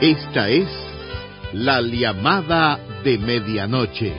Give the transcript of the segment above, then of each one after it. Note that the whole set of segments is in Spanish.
Esta es la llamada de medianoche.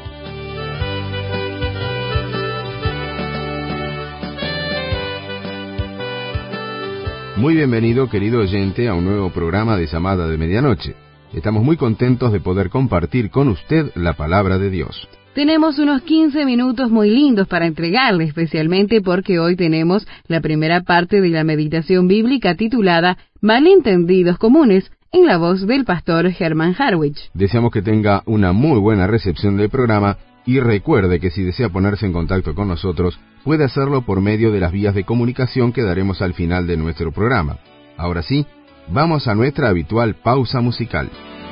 Muy bienvenido, querido oyente, a un nuevo programa de Llamada de Medianoche. Estamos muy contentos de poder compartir con usted la palabra de Dios. Tenemos unos 15 minutos muy lindos para entregarle, especialmente porque hoy tenemos la primera parte de la meditación bíblica titulada Malentendidos Comunes, en la voz del pastor Herman Harwich. Deseamos que tenga una muy buena recepción del programa y recuerde que si desea ponerse en contacto con nosotros, puede hacerlo por medio de las vías de comunicación que daremos al final de nuestro programa. Ahora sí, vamos a nuestra habitual pausa musical.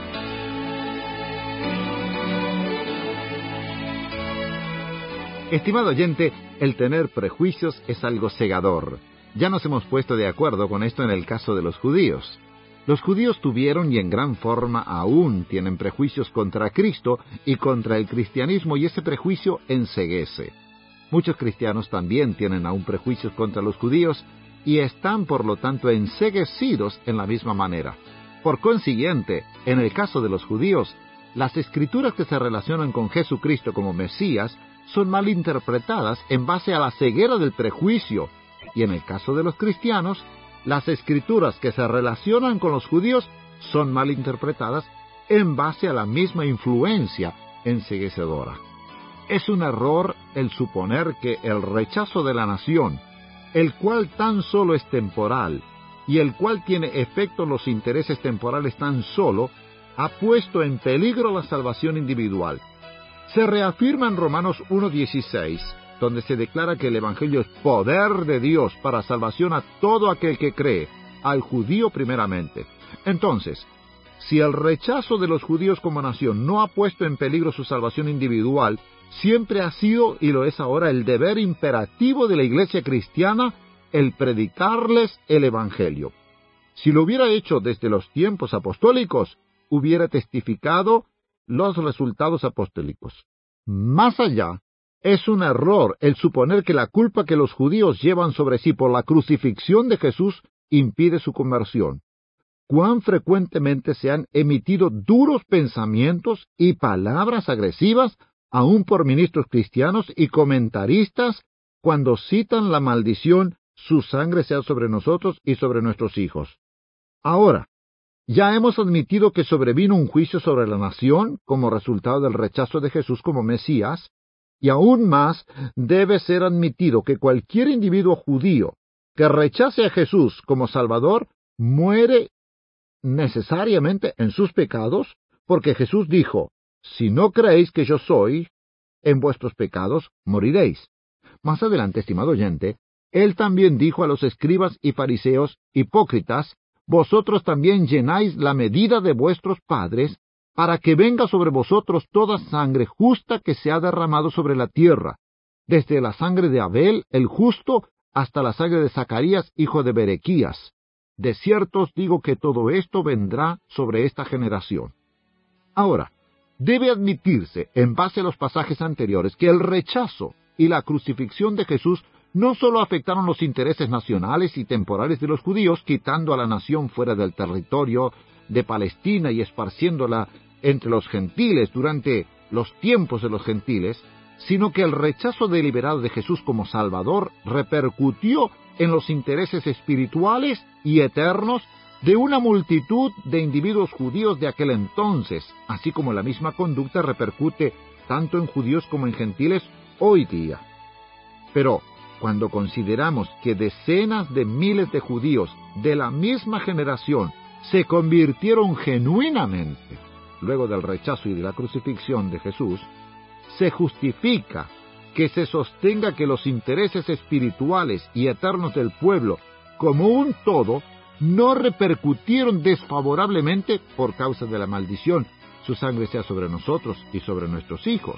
Estimado oyente, el tener prejuicios es algo cegador. Ya nos hemos puesto de acuerdo con esto en el caso de los judíos. Los judíos tuvieron y en gran forma aún tienen prejuicios contra Cristo y contra el cristianismo, y ese prejuicio enceguece. Muchos cristianos también tienen aún prejuicios contra los judíos y están por lo tanto enceguecidos en la misma manera. Por consiguiente, en el caso de los judíos, las escrituras que se relacionan con Jesucristo como Mesías son mal interpretadas en base a la ceguera del prejuicio, y en el caso de los cristianos, las escrituras que se relacionan con los judíos son mal interpretadas en base a la misma influencia enceguecedora. Es un error el suponer que el rechazo de la nación, el cual tan solo es temporal, y el cual tiene efecto en los intereses temporales tan solo, ha puesto en peligro la salvación individual. Se reafirma en Romanos 1:16, donde se declara que el Evangelio es poder de Dios para salvación a todo aquel que cree, al judío primeramente. Entonces, si el rechazo de los judíos como nación no ha puesto en peligro su salvación individual, siempre ha sido y lo es ahora el deber imperativo de la Iglesia cristiana el predicarles el Evangelio. Si lo hubiera hecho desde los tiempos apostólicos, hubiera testificado los resultados apostólicos. Más allá, es un error el suponer que la culpa que los judíos llevan sobre sí por la crucifixión de Jesús impide su conversión. Cuán frecuentemente se han emitido duros pensamientos y palabras agresivas aún por ministros cristianos y comentaristas cuando citan la maldición, su sangre sea sobre nosotros y sobre nuestros hijos. Ahora, ya hemos admitido que sobrevino un juicio sobre la nación como resultado del rechazo de Jesús como Mesías, y aún más debe ser admitido que cualquier individuo judío que rechace a Jesús como Salvador muere necesariamente en sus pecados, porque Jesús dijo, si no creéis que yo soy, en vuestros pecados moriréis. Más adelante, estimado oyente, él también dijo a los escribas y fariseos hipócritas, vosotros también llenáis la medida de vuestros padres, para que venga sobre vosotros toda sangre justa que se ha derramado sobre la tierra, desde la sangre de Abel, el justo, hasta la sangre de Zacarías, hijo de Berequías. De cierto os digo que todo esto vendrá sobre esta generación. Ahora, debe admitirse, en base a los pasajes anteriores, que el rechazo y la crucifixión de Jesús no solo afectaron los intereses nacionales y temporales de los judíos, quitando a la nación fuera del territorio de Palestina y esparciéndola entre los gentiles durante los tiempos de los gentiles, sino que el rechazo deliberado de Jesús como Salvador repercutió en los intereses espirituales y eternos de una multitud de individuos judíos de aquel entonces, así como la misma conducta repercute tanto en judíos como en gentiles hoy día. Pero, cuando consideramos que decenas de miles de judíos de la misma generación se convirtieron genuinamente, luego del rechazo y de la crucifixión de Jesús, se justifica que se sostenga que los intereses espirituales y eternos del pueblo, como un todo, no repercutieron desfavorablemente por causa de la maldición. Su sangre sea sobre nosotros y sobre nuestros hijos.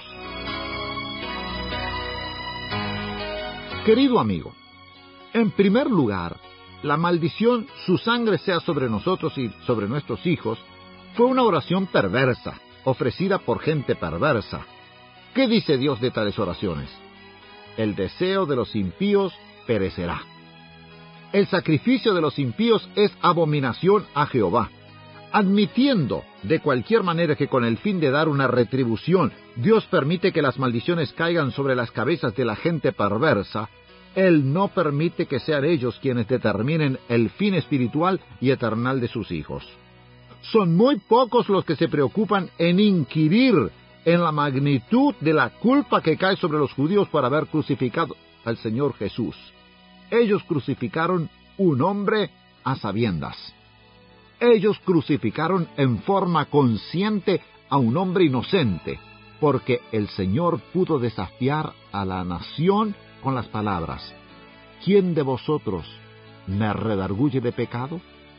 Querido amigo, en primer lugar, la maldición, su sangre sea sobre nosotros y sobre nuestros hijos, fue una oración perversa, ofrecida por gente perversa. ¿Qué dice Dios de tales oraciones? El deseo de los impíos perecerá. El sacrificio de los impíos es abominación a Jehová. admitiendo de cualquier manera que con el fin de dar una retribución, Dios permite que las maldiciones caigan sobre las cabezas de la gente perversa, Él no permite que sean ellos quienes determinen el fin espiritual y eternal de sus hijos. Son muy pocos los que se preocupan en inquirir en la magnitud de la culpa que cae sobre los judíos por haber crucificado al Señor Jesús. Ellos crucificaron un hombre a sabiendas. Ellos crucificaron en forma consciente a un hombre inocente, porque el Señor pudo desafiar a la nación con las palabras: ¿quién de vosotros me redarguye de pecado?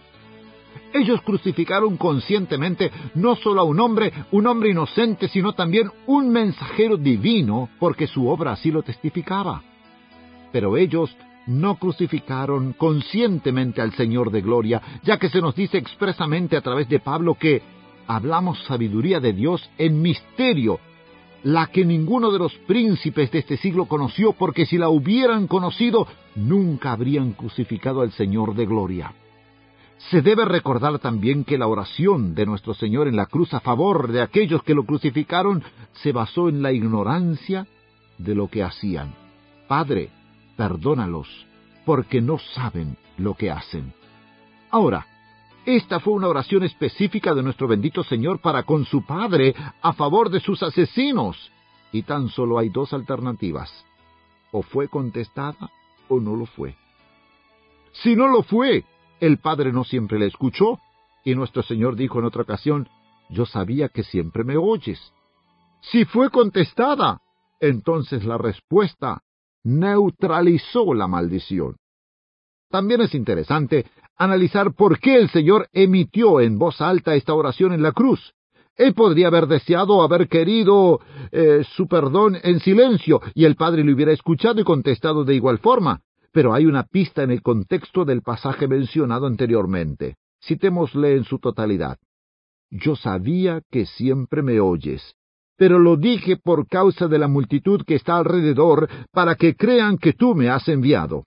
Ellos crucificaron conscientemente no solo a un hombre inocente, sino también un mensajero divino, porque su obra así lo testificaba. Pero ellos no crucificaron conscientemente al Señor de gloria, ya que se nos dice expresamente a través de Pablo que hablamos sabiduría de Dios en misterio, la que ninguno de los príncipes de este siglo conoció, porque si la hubieran conocido, nunca habrían crucificado al Señor de gloria. Se debe recordar también que la oración de nuestro Señor en la cruz a favor de aquellos que lo crucificaron se basó en la ignorancia de lo que hacían. Padre, perdónalos, porque no saben lo que hacen. Ahora, esta fue una oración específica de nuestro bendito Señor para con su Padre a favor de sus asesinos, y tan solo hay dos alternativas: o fue contestada o no lo fue. Si no lo fue, el Padre no siempre le escuchó, y nuestro Señor dijo en otra ocasión: yo sabía que siempre me oyes. Si fue contestada, entonces la respuesta neutralizó la maldición. También es interesante analizar por qué el Señor emitió en voz alta esta oración en la cruz. Él podría haber deseado, haber querido su perdón en silencio, y el Padre le hubiera escuchado y contestado de igual forma. Pero hay una pista en el contexto del pasaje mencionado anteriormente. Citémosle en su totalidad. Yo sabía que siempre me oyes, pero lo dije por causa de la multitud que está alrededor, para que crean que tú me has enviado.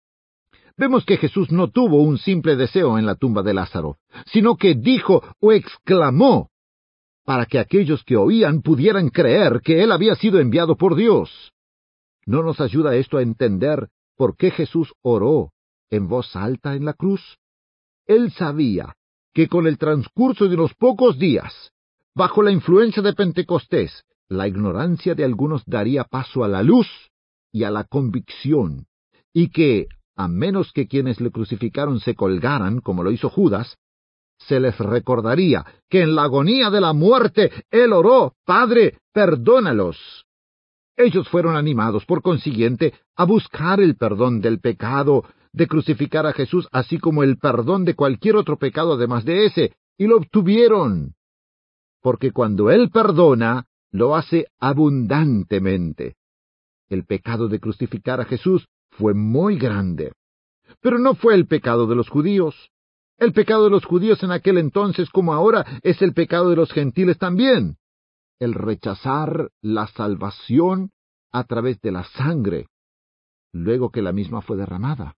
Vemos que Jesús no tuvo un simple deseo en la tumba de Lázaro, sino que dijo o exclamó, para que aquellos que oían pudieran creer que él había sido enviado por Dios. ¿No nos ayuda esto a entender por qué Jesús oró en voz alta en la cruz? Él sabía que con el transcurso de unos pocos días, bajo la influencia de Pentecostés, la ignorancia de algunos daría paso a la luz y a la convicción, y que, a menos que quienes le crucificaron se colgaran, como lo hizo Judas, se les recordaría que en la agonía de la muerte él oró: Padre, perdónalos. Ellos fueron animados, por consiguiente, a buscar el perdón del pecado de crucificar a Jesús, así como el perdón de cualquier otro pecado además de ese, y lo obtuvieron. Porque cuando Él perdona, lo hace abundantemente. El pecado de crucificar a Jesús fue muy grande. Pero no fue el pecado de los judíos. El pecado de los judíos en aquel entonces como ahora es el pecado de los gentiles también. El rechazar la salvación a través de la sangre, luego que la misma fue derramada.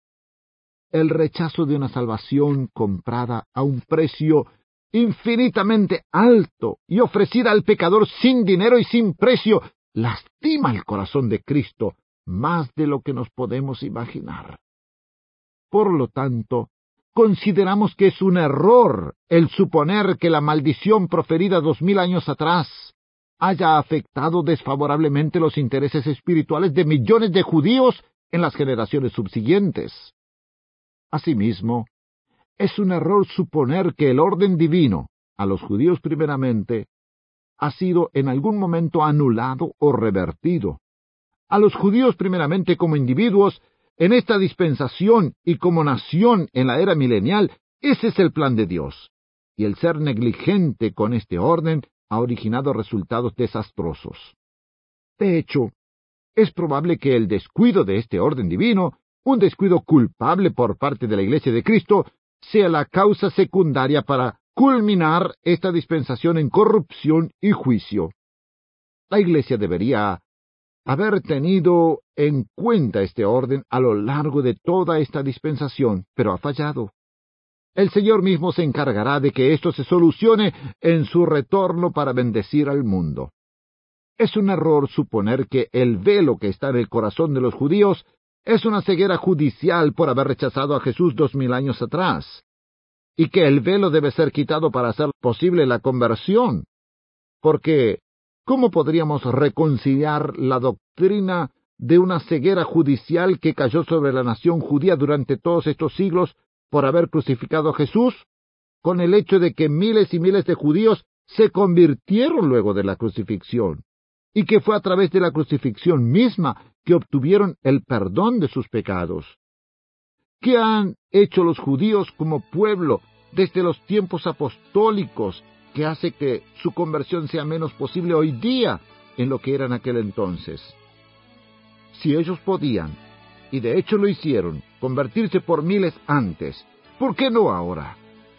El rechazo de una salvación comprada a un precio infinitamente alto y ofrecida al pecador sin dinero y sin precio, lastima el corazón de Cristo más de lo que nos podemos imaginar. Por lo tanto, consideramos que es un error el suponer que la maldición proferida 2000 años atrás haya afectado desfavorablemente los intereses espirituales de millones de judíos en las generaciones subsiguientes. Asimismo, es un error suponer que el orden divino, a los judíos primeramente, ha sido en algún momento anulado o revertido. A los judíos primeramente como individuos, en esta dispensación y como nación en la era milenial, ese es el plan de Dios. Y el ser negligente con este orden ha originado resultados desastrosos. De hecho, es probable que el descuido de este orden divino, un descuido culpable por parte de la Iglesia de Cristo, sea la causa secundaria para culminar esta dispensación en corrupción y juicio. La Iglesia debería haber tenido en cuenta este orden a lo largo de toda esta dispensación, pero ha fallado. El Señor mismo se encargará de que esto se solucione en su retorno para bendecir al mundo. Es un error suponer que el velo que está en el corazón de los judíos es una ceguera judicial por haber rechazado a Jesús 2000 años atrás, y que el velo debe ser quitado para hacer posible la conversión. Porque, ¿cómo podríamos reconciliar la doctrina de una ceguera judicial que cayó sobre la nación judía durante todos estos siglos por haber crucificado a Jesús, con el hecho de que miles y miles de judíos se convirtieron luego de la crucifixión, y que fue a través de la crucifixión misma que obtuvieron el perdón de sus pecados? ¿Qué han hecho los judíos como pueblo desde los tiempos apostólicos que hace que su conversión sea menos posible hoy día en lo que era en aquel entonces? Si ellos podían, y de hecho lo hicieron, convertirse por miles antes, ¿por qué no ahora?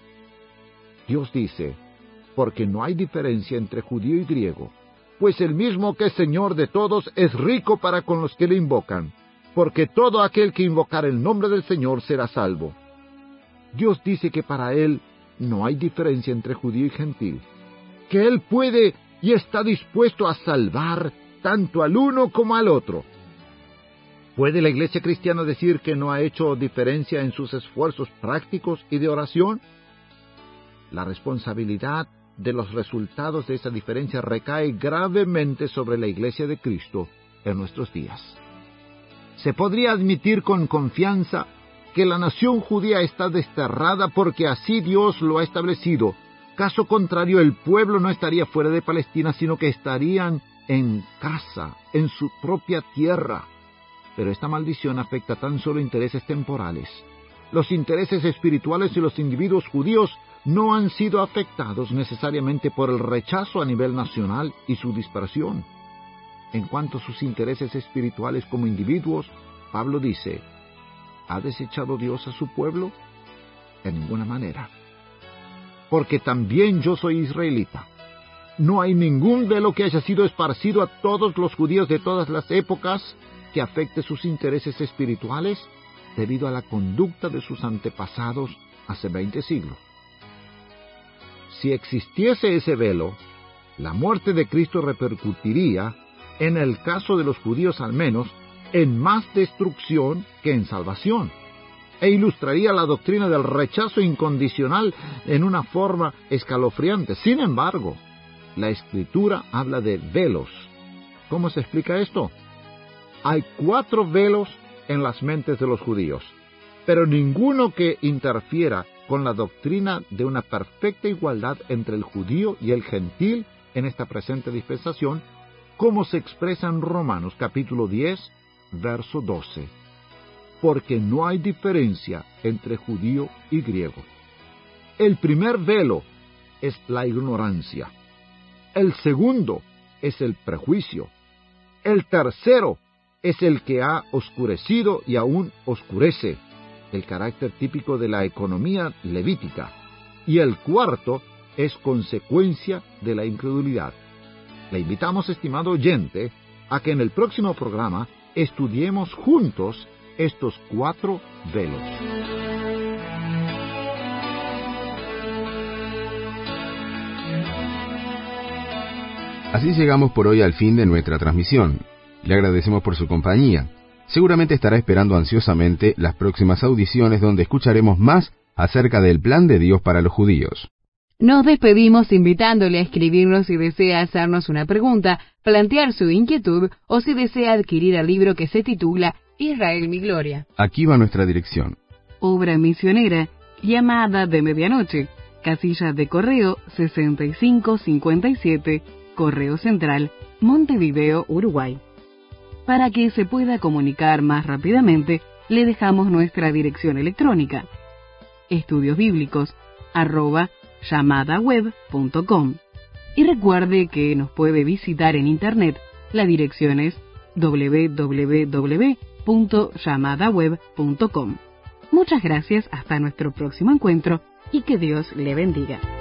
Dios dice, porque no hay diferencia entre judío y griego, pues el mismo que es Señor de todos es rico para con los que le invocan, porque todo aquel que invocar el nombre del Señor será salvo. Dios dice que para Él no hay diferencia entre judío y gentil, que Él puede y está dispuesto a salvar tanto al uno como al otro. ¿Puede la Iglesia cristiana decir que no ha hecho diferencia en sus esfuerzos prácticos y de oración? La responsabilidad de los resultados de esa diferencia recae gravemente sobre la Iglesia de Cristo en nuestros días. Se podría admitir con confianza que la nación judía está desterrada porque así Dios lo ha establecido. Caso contrario, el pueblo no estaría fuera de Palestina, sino que estarían en casa, en su propia tierra. Pero esta maldición afecta tan solo intereses temporales. Los intereses espirituales de los individuos judíos no han sido afectados necesariamente por el rechazo a nivel nacional y su dispersión. En cuanto a sus intereses espirituales como individuos, Pablo dice, ¿ha desechado Dios a su pueblo? En ninguna manera. Porque también yo soy israelita. No hay ningún velo que haya sido esparcido a todos los judíos de todas las épocas que afecte sus intereses espirituales debido a la conducta de sus antepasados hace 20 siglos. Si existiese ese velo, la muerte de Cristo repercutiría, en el caso de los judíos al menos, en más destrucción que en salvación, e ilustraría la doctrina del rechazo incondicional en una forma escalofriante. Sin embargo, la Escritura habla de velos. ¿Cómo se explica esto? Hay 4 velos en las mentes de los judíos, pero ninguno que interfiera con la doctrina de una perfecta igualdad entre el judío y el gentil en esta presente dispensación, como se expresa en Romanos capítulo 10, verso 12. Porque no hay diferencia entre judío y griego. El primer velo es la ignorancia. El segundo es el prejuicio. El tercero es el que ha oscurecido y aún oscurece, el carácter típico de la economía levítica. Y el cuarto es consecuencia de la incredulidad. Le invitamos, estimado oyente, a que en el próximo programa estudiemos juntos estos 4 velos. Así llegamos por hoy al fin de nuestra transmisión. Le agradecemos por su compañía. Seguramente estará esperando ansiosamente las próximas audiciones donde escucharemos más acerca del plan de Dios para los judíos. Nos despedimos invitándole a escribirnos si desea hacernos una pregunta, plantear su inquietud o si desea adquirir el libro que se titula Israel mi Gloria. Aquí va nuestra dirección. Obra misionera, Llamada de Medianoche, casilla de correo 6557, Correo Central, Montevideo, Uruguay. Para que se pueda comunicar más rápidamente, le dejamos nuestra dirección electrónica: estudiosbiblicos@llamadaweb.com. Y recuerde que nos puede visitar en internet. La dirección es www.llamadaweb.com. Muchas gracias, hasta nuestro próximo encuentro y que Dios le bendiga.